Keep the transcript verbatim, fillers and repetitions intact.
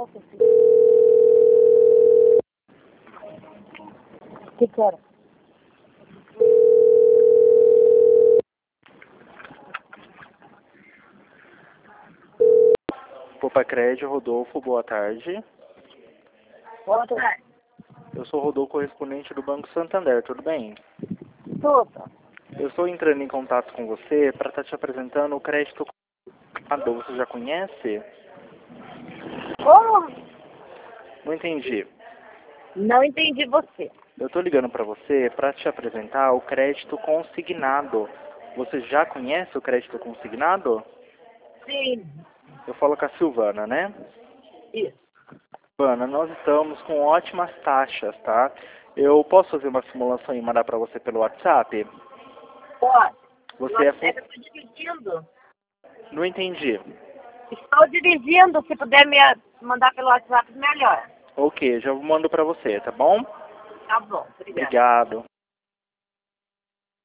nossa filha. O que que era? Popacred, Rodolfo, boa tarde. Boa tarde. Eu sou o Rodolfo, correspondente do Banco Santander, tudo bem? Tudo. Eu estou entrando em contato com você para estar te apresentando o crédito consignado. Você já conhece? Como? Não entendi. Não entendi você. Eu estou ligando para você para te apresentar o crédito consignado. Você já conhece o crédito consignado? Sim. Eu falo com a Silvana, né? Isso. Silvana, nós estamos com ótimas taxas, tá? Eu posso fazer uma simulação e mandar para você pelo WhatsApp? Pode. Você é... Eu estou dirigindo. Não entendi. Estou dirigindo. Se puder me mandar pelo WhatsApp, melhor. Ok, já mando para você, tá bom? Tá bom. Obrigada. Obrigado.